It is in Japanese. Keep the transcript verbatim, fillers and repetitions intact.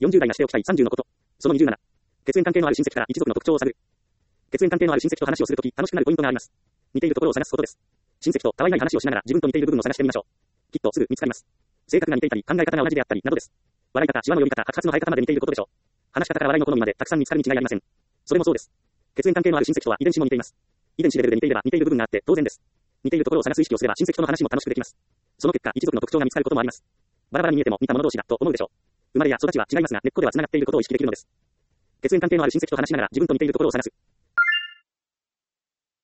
よんじゅう代がしておきたいさんじゅうのこと。そのにじゅうなな。血縁関係のある親戚から一族の特徴を探る。血縁関係のある親戚と話をするとき楽しくなるポイントがあります。似ているところを探すことです。親戚とたわいない話をしながら自分と似ている部分を探してみましょう。きっとすぐ見つかります。性格が似ていたり考え方が同じであったりなどです。笑い方、シワの寄り方、白髪の生え方まで似ていることでしょう。話し方から笑いの好みまでたくさん見つかるに違いありません。それもそうです。血縁関係のある親戚とは遺伝子も似ています。遺伝子レベルで似ていれば似ている部分があって当然です。似ているところを探す意識をすれば親戚との話も楽しくできます。その結果一族の特徴が見つかることもあります。バラバラに見えても似た者同士だと思うでしょう。生まれや育ちは違いますが根っこでは繋がっていることを意識できるのです。血縁関係のある親戚と話しながら自分と似ているところを探す。